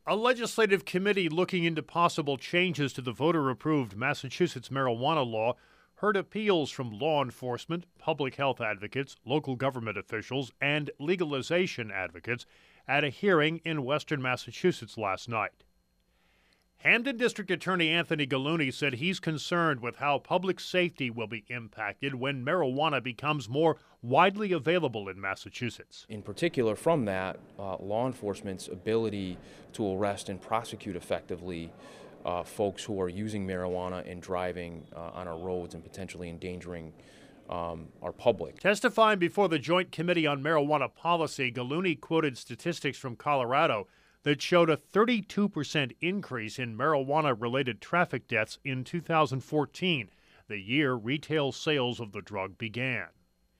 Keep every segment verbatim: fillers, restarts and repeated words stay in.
A legislative committee looking into possible changes to the voter-approved Massachusetts marijuana law heard appeals from law enforcement, public health advocates, local government officials, and legalization advocates at a hearing in western Massachusetts last night. Hampden District Attorney Anthony Gallooni said he's concerned with how public safety will be impacted when marijuana becomes more widely available in Massachusetts. In particular, from that, uh, law enforcement's ability to arrest and prosecute effectively uh, folks who are using marijuana and driving uh, on our roads and potentially endangering um, our public. Testifying before the Joint Committee on Marijuana Policy, Gallooni quoted statistics from Colorado that showed a thirty-two percent increase in marijuana-related traffic deaths in two thousand fourteen, the year retail sales of the drug began.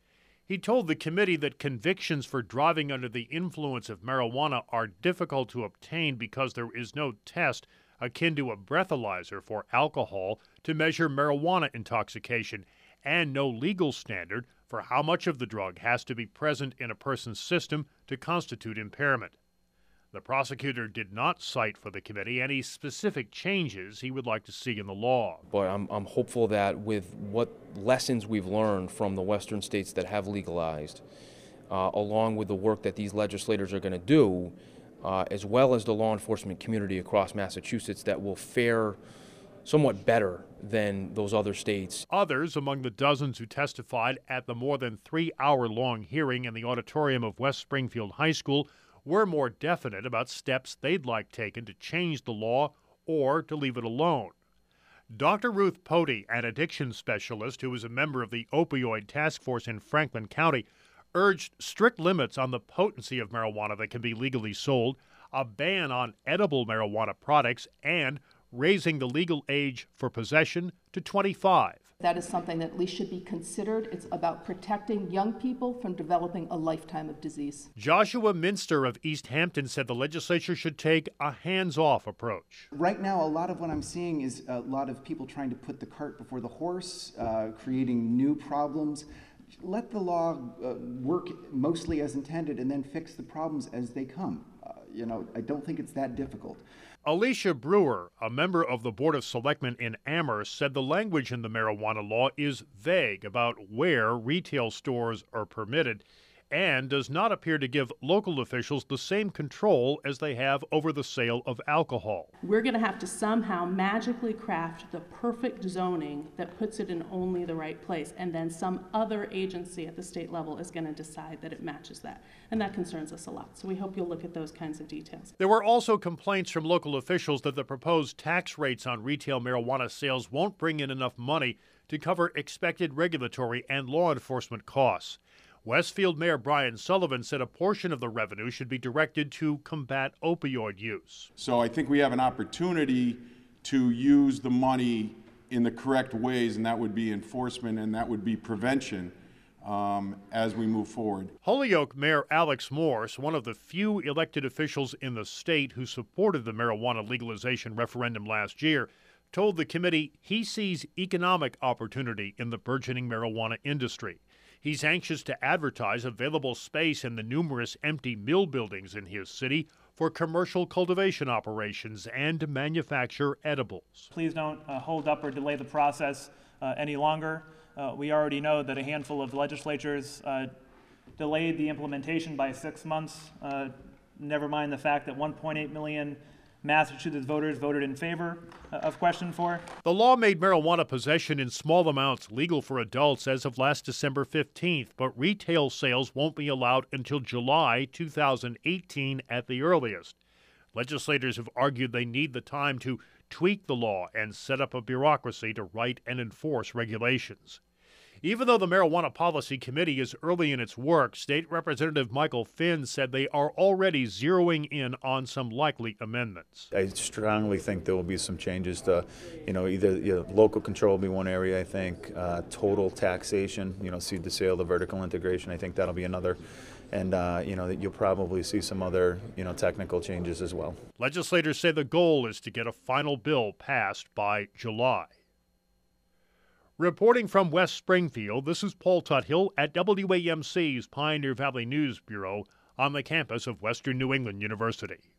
He told the committee that convictions for driving under the influence of marijuana are difficult to obtain because there is no test akin to a breathalyzer for alcohol to measure marijuana intoxication, and no legal standard for how much of the drug has to be present in a person's system to constitute impairment. The prosecutor did not cite for the committee any specific changes he would like to see in the law. But I'm, I'm hopeful that with what lessons we've learned from the western states that have legalized, uh, along with the work that these legislators are going to do, uh, as well as the law enforcement community across Massachusetts, that will fare somewhat better than those other states. Others among the dozens who testified at the more than three-hour-long hearing in the auditorium of West Springfield High School were more definite about steps they'd like taken to change the law or to leave it alone. Doctor Ruth Pody, an addiction specialist who is a member of the opioid task force in Franklin County, urged strict limits on the potency of marijuana that can be legally sold, a ban on edible marijuana products, and raising the legal age for possession to twenty-five. That is something that at least should be considered. It's about protecting young people from developing a lifetime of disease. Joshua Minster of East Hampton said the legislature should take a hands-off approach. Right now, a lot of what I'm seeing is a lot of people trying to put the cart before the horse, uh, creating new problems. Let the law uh, work mostly as intended and then fix the problems as they come. Uh, you know, I don't think it's that difficult. Alicia Brewer, a member of the Board of Selectmen in Amherst, said the language in the marijuana law is vague about where retail stores are permitted and does not appear to give local officials the same control as they have over the sale of alcohol. We're going to have to somehow magically craft the perfect zoning that puts it in only the right place, and then some other agency at the state level is going to decide that it matches that. And that concerns us a lot. So we hope you'll look at those kinds of details. There were also complaints from local officials that the proposed tax rates on retail marijuana sales won't bring in enough money to cover expected regulatory and law enforcement costs. Westfield Mayor Brian Sullivan said a portion of the revenue should be directed to combat opioid use. So I think we have an opportunity to use the money in the correct ways, and that would be enforcement and that would be prevention um, as we move forward. Holyoke Mayor Alex Morse, one of the few elected officials in the state who supported the marijuana legalization referendum last year, told the committee he sees economic opportunity in the burgeoning marijuana industry. He's anxious to advertise available space in the numerous empty mill buildings in his city for commercial cultivation operations and to manufacture edibles. Please don't uh, hold up or delay the process uh, any longer. Uh, we already know that a handful of legislatures uh, delayed the implementation by six months, uh, never mind the fact that one point eight million Massachusetts voters voted in favor of question four. The law made marijuana possession in small amounts legal for adults as of last December fifteenth, but retail sales won't be allowed until July two thousand eighteen at the earliest. Legislators have argued they need the time to tweak the law and set up a bureaucracy to write and enforce regulations. Even though the Marijuana Policy Committee is early in its work, State Representative Michael Finn said they are already zeroing in on some likely amendments. I strongly think there will be some changes to, you know, either you know, local control will be one area, I think, uh, total taxation, you know, seed to sale, the vertical integration, I think that'll be another. And, uh, you know, that you'll probably see some other, you know, technical changes as well. Legislators say the goal is to get a final bill passed by July. Reporting from West Springfield, this is Paul Tuthill at W A M C's Pioneer Valley News Bureau on the campus of Western New England University.